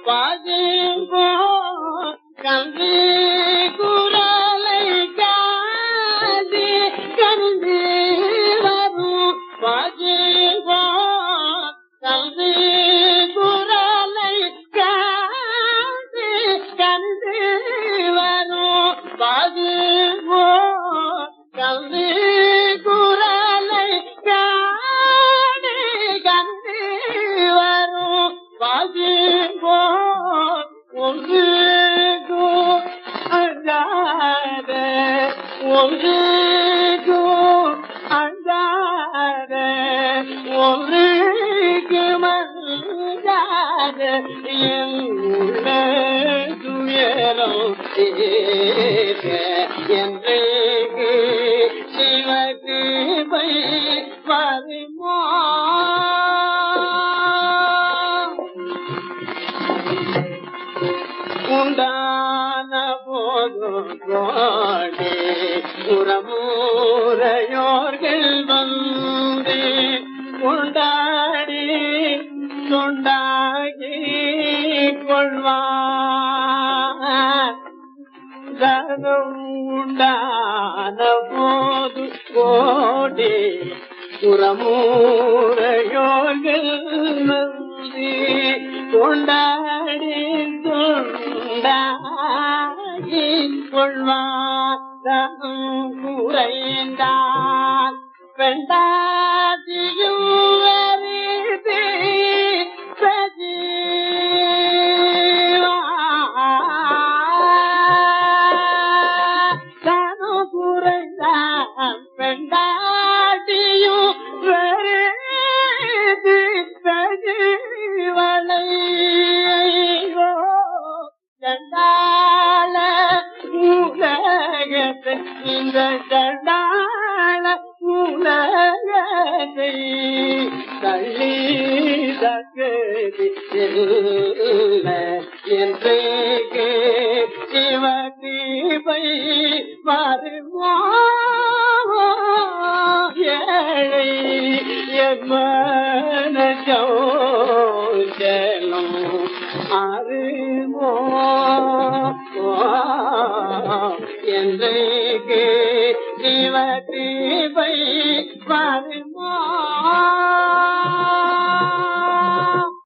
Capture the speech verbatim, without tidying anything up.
பாதிப்போ கல்வி குரலை காதி கருதி வரும் பாதிப்போ கல்வி குரலை காதி கருதி வரும் பாதிப்போ கல்வி குரலை காதி கருதி வரும் பாதிப்போ ஒன்றுக்கு அஞ்சாத ஒன்றுக்கு அஞ்சாத ஒன்றுக்கு மஞ்சாத எங்குள்ள துயரம் என்றைக்கு சிவகிருபை வருமோ உண்டான போதும் கோடி உறமுறையோர்கள் வந்து உண்டாடி தொண்டாகி கொள்வார் உண்டான போது கோடி உறமுறையோர்கள் வந்து கொண்டாடி தொண்டாகி கொள்வார் குறைந்தார் பெண்டாதியும் வருது தனு குறைந்தார் பெண்டாதியும் வருது சஜீவனை சண்டாள உலகத்தை இந்த சண்டாள உலகத்தை தள்ளி தக்கதி என்றைக்கு சிவகிருபை வருமோ ஏழை எம்மனச்சோலும் அறிமோ என்றைக்கு சிவகிருபை